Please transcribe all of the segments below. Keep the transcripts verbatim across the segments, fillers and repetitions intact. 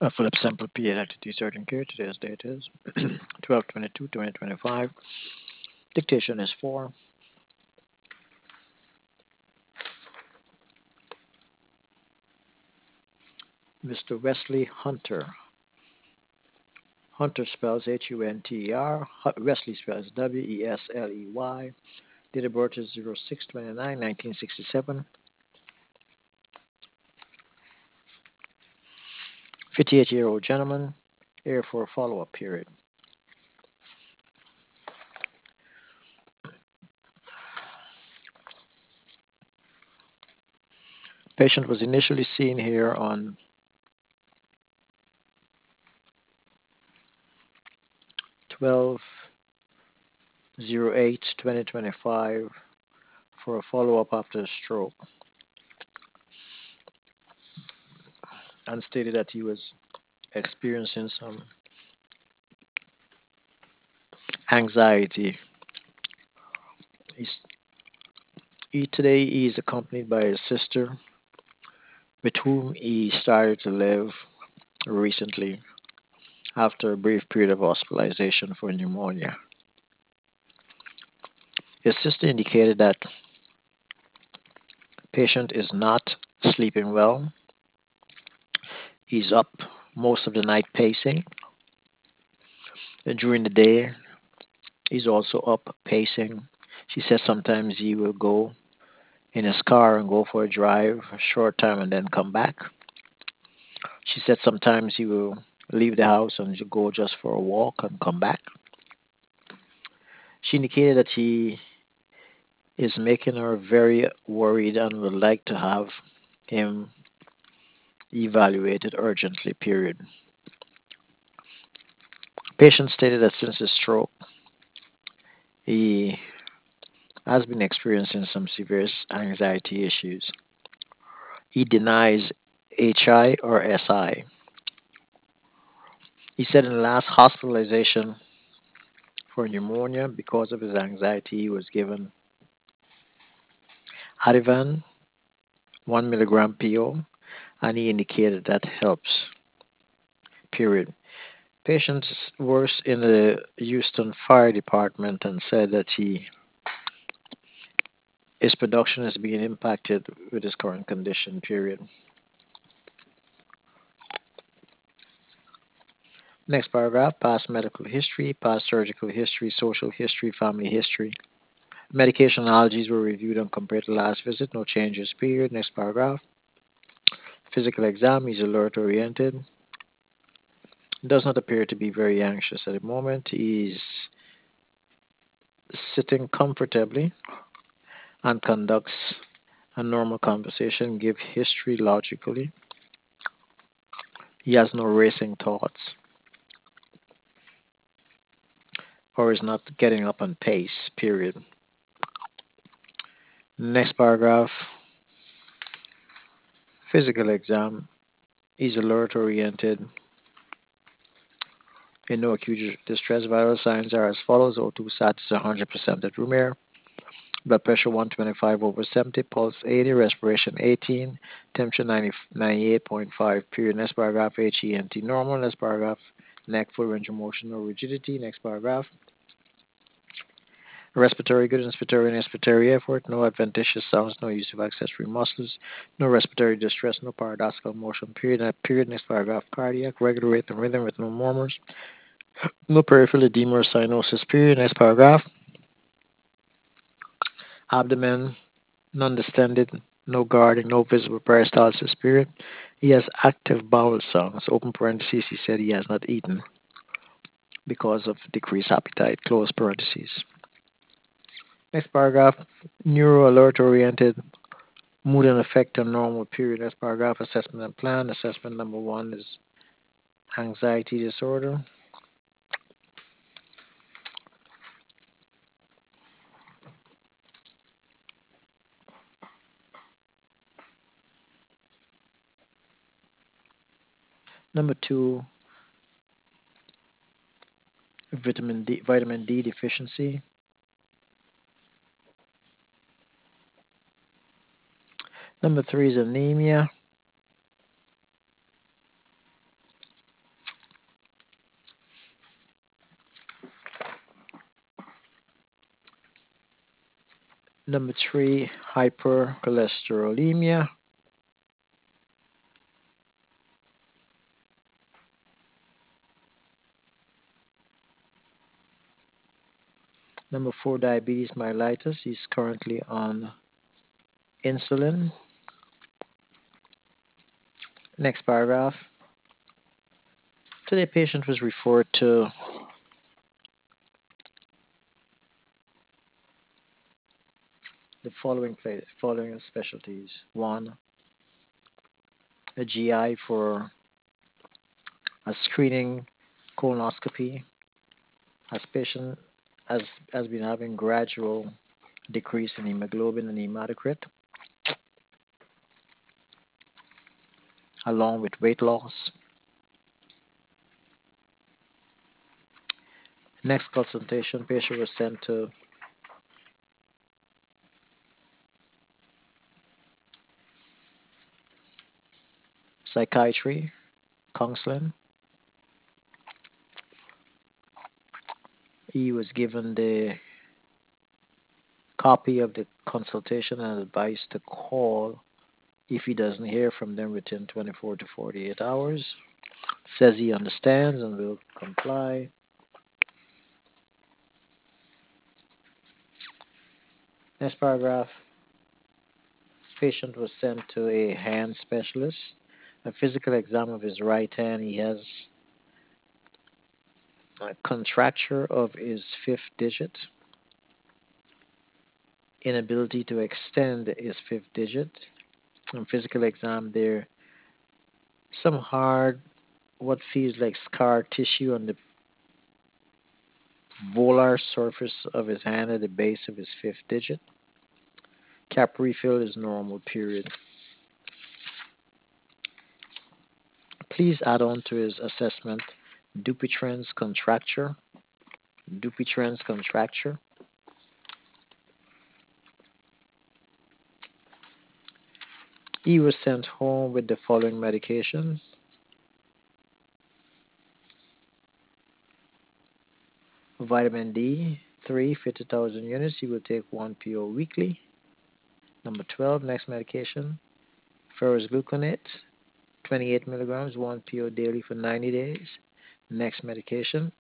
Uh, Philip Sample Pediatric Surgeon Care. Today's date is twelve twenty-two twenty twenty-five. Dictation is for Mister Wesley Hunter. Hunter spells H U N T E R. Wesley spells W E S L E Y. Date of birth is zero six twenty-nine nineteen sixty-seven. fifty-eight year old gentleman. Here for a follow up period. Patient was initially seen here on twelve oh eight twenty twenty-five for a follow up after a stroke, and stated that he was experiencing some anxiety. He's, he, today he is accompanied by his sister, with whom he started to live recently after a brief period of hospitalization for pneumonia. His sister indicated that patient is not sleeping well. He's up most of the night pacing. And during the day, he's also up pacing. She says sometimes he will go in his car and go for a drive a short time and then come back. She said sometimes he will leave the house and go just for a walk and come back. She indicated that he is making her very worried and would like to have him evaluated urgently, period. Patient stated that since his stroke, he has been experiencing some severe anxiety issues. He denies H I or S I. He said in the last hospitalization for pneumonia, because of his anxiety, he was given Ativan, one milligram P O, and he indicated that helps, period. Patient works in the Houston Fire Department and said that he his production is being impacted with his current condition, period. Next paragraph, past medical history, past surgical history, social history, family history. Medication allergies were reviewed and compared to last visit, no changes, period. Next paragraph. Physical exam, he's alert oriented. Does not appear to be very anxious at the moment. He's sitting comfortably and conducts a normal conversation, give history logically. He has no racing thoughts or is not getting up on pace, period. Next paragraph. Physical exam. He's alert oriented. In no acute distress, vital signs are as follows: O two sat is one hundred percent at room air, blood pressure one twenty-five over seventy, pulse eighty, respiration eighteen, temperature ninety, ninety-eight point five, period. Next paragraph, H E N T normal. Next paragraph, neck full range of motion, no rigidity. Next paragraph, respiratory good, inspiratory and expiratory effort, no adventitious sounds, no use of accessory muscles, no respiratory distress, no paradoxical motion, period. Period. Next paragraph, cardiac, regular rate and rhythm with no murmurs, no peripheral edema or cyanosis, period. Next paragraph, abdomen, non-distended, no guarding, no visible peristalsis, period. He has active bowel sounds, open parentheses, he said he has not eaten because of decreased appetite, close parentheses. Next paragraph, neuro alert oriented, mood and effect on normal, period. Next paragraph, assessment and plan. Assessment number one is anxiety disorder. Number two, vitamin D, vitamin D deficiency. Number three is anemia. Number three, hypercholesterolemia. Number four, diabetes mellitus. He's currently on insulin. Next paragraph. Today, patient was referred to the following following specialties. One, a G I for a screening colonoscopy. As patient has, has been having gradual decrease in hemoglobin and hematocrit, along with weight loss. Next consultation, patient was sent to psychiatry counseling. He was given the copy of the consultation and advised to call if he doesn't hear from them within twenty-four to forty-eight hours. Says he understands and will comply. Next paragraph. Patient was sent to a hand specialist. A physical exam of his right hand. He has a contracture of his fifth digit, inability to extend his fifth digit. On physical exam, there some hard, what feels like scar tissue on the volar surface of his hand at the base of his fifth digit. Cap refill is normal, period. Please add on to his assessment Dupuytren's contracture. Dupuytren's contracture. He was sent home with the following medication. Vitamin D three, fifty thousand units. He will take one P O weekly. Number twelve, next medication. Ferrous gluconate, twenty-eight milligrams, one P O daily for ninety days. Next medication.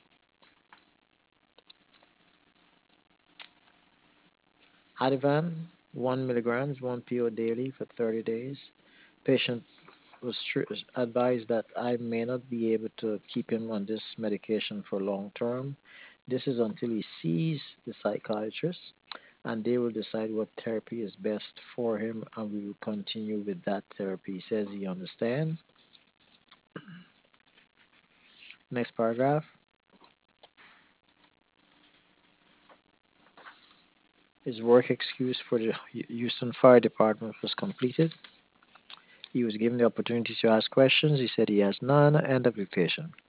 Ativan, one milligrams, one P O daily for thirty days. Patient was advised that I may not be able to keep him on this medication for long term. This is until he sees the psychiatrist and they will decide what therapy is best for him and we will continue with that therapy. He says he understands. Next paragraph. His work excuse for the Houston Fire Department was completed. He was given the opportunity to ask questions. He said he has none. End of dictation.